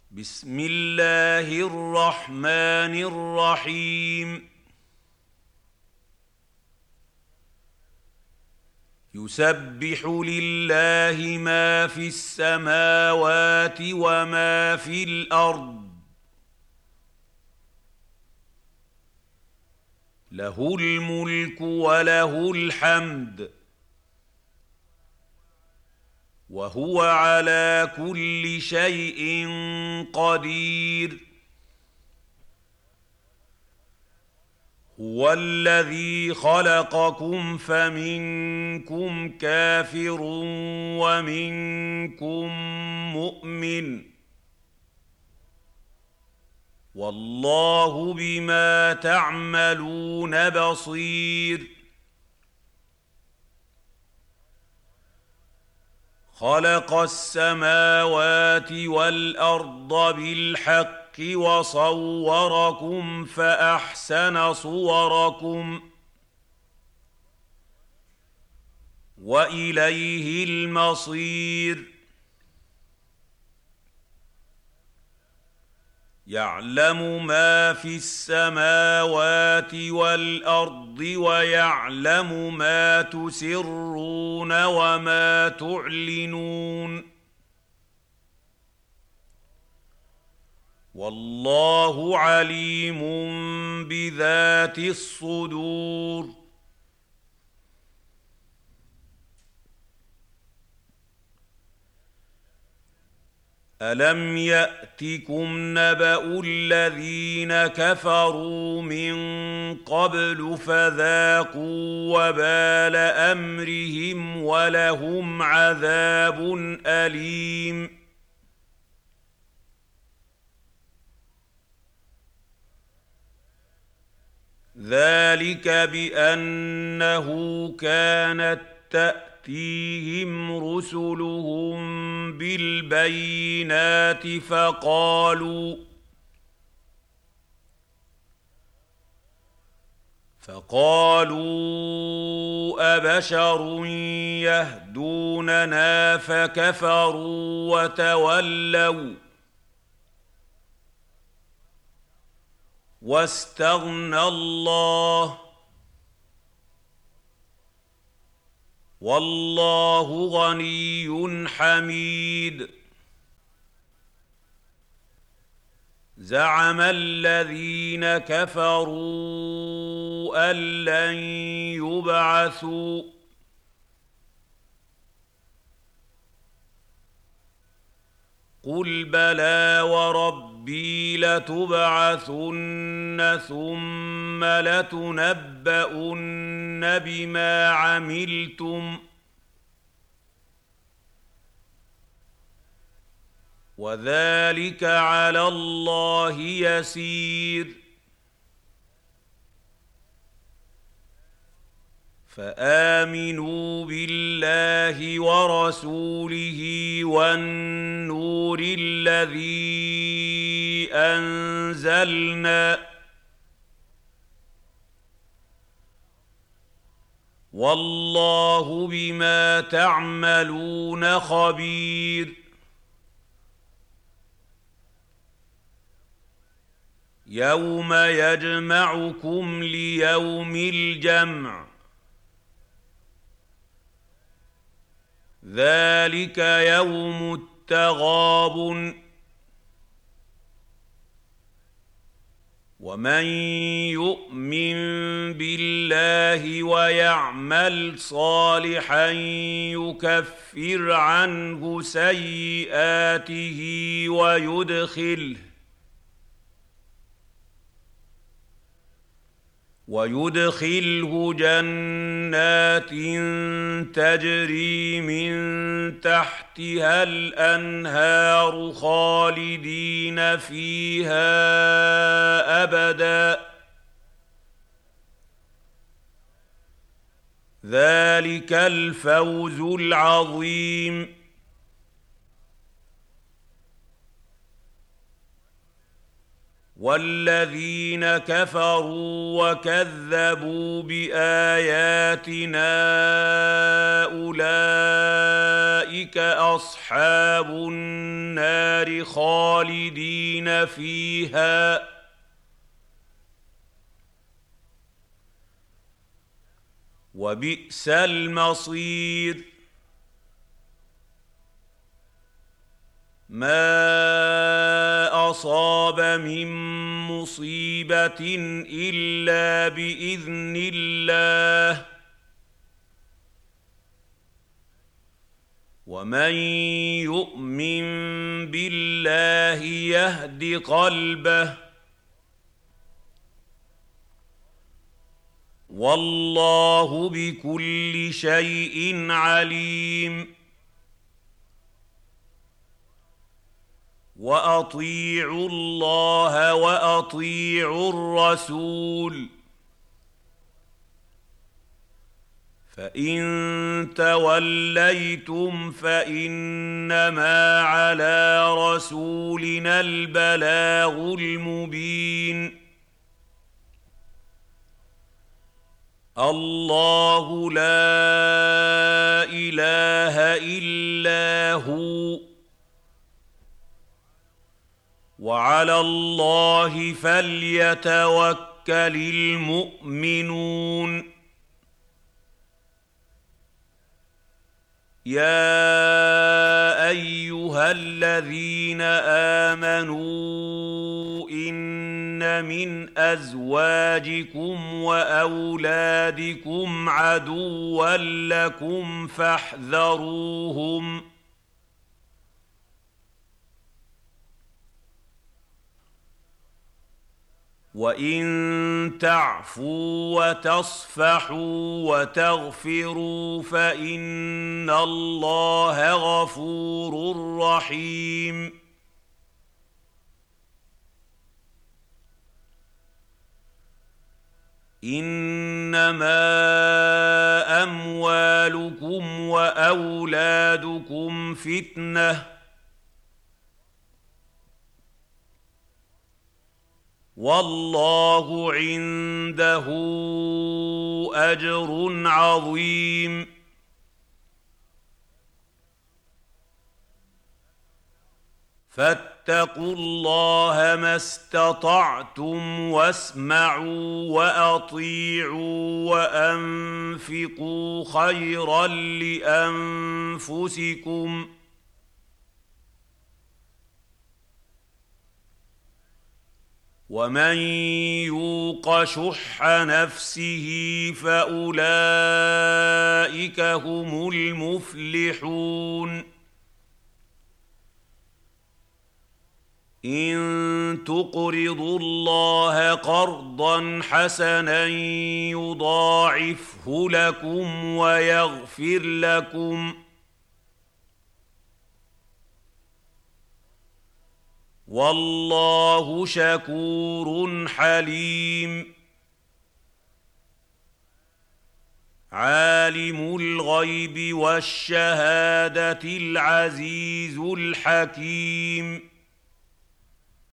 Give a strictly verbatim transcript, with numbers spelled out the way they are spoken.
بسم الله الرحمن الرحيم. يسبح لله ما في السماوات وما في الأرض، له الملك وله الحمد، وهو على كل شيء قدير. هو الذي خلقكم فمنكم كافر ومنكم مؤمن، والله بما تعملون بصير. خلق السماوات والأرض بالحق وصوركم فأحسن صوركم، وإليه المصير. يعلم ما في السماوات والأرض ويعلم ما تسرون وما تعلنون، والله عليم بذات الصدور. ألم يأتكم نبأ الذين كفروا من قبل فذاقوا وبال أمرهم ولهم عذاب أليم. ذلك بأنه كانت تأتيهم رسلهم بالبينات فقالوا فقالوا أبشر يهدوننا فكفروا وتولوا واستغنى الله، والله غني حميد. زعم الذين كفروا أن لن يبعثوا، قل بلى وربي لتبعثن ثم لتنبؤن بما عملتم، وذلك على الله يسير. فآمنوا بالله ورسوله والنور الذي أنزلنا، والله بما تعملون خبير. يوم يجمعكم ليوم الجمع، ذلك يوم التغابن، ومن يؤمن بالله ويعمل صالحا يكفر عنه سيئاته ويدخله ويدخله جنات تجري من تحتها الأنهار خالدين فيها أبدا، ذلك الفوز العظيم. والذين كفروا وكذبوا بآياتنا أولئك أصحاب النار خالدين فيها وبئس المصير ما أصاب من مصيبة إلا بإذن الله ومن يؤمن بالله يهد قلبه والله بكل شيء عليم وأطيعوا الله وأطيعوا الرسول فإن توليتم فإنما على رسولنا البلاغ المبين الله لا إله إلا هو وعلى الله فليتوكل المؤمنون يا أيها الذين آمنوا إن من أزواجكم وأولادكم عدوا لكم فاحذروهم وإن تعفوا وتصفحوا وتغفروا فإن الله غفور رحيم إنما أموالكم وأولادكم فتنة والله عنده أجر عظيم فاتقوا الله ما استطعتم واسمعوا وأطيعوا وأنفقوا خيرا لأنفسكم ومن يوق شح نفسه فأولئك هم المفلحون إن تقرضوا الله قرضا حسنا يضاعفه لكم ويغفر لكم والله شكور حليم عالم الغيب والشهادة العزيز الحكيم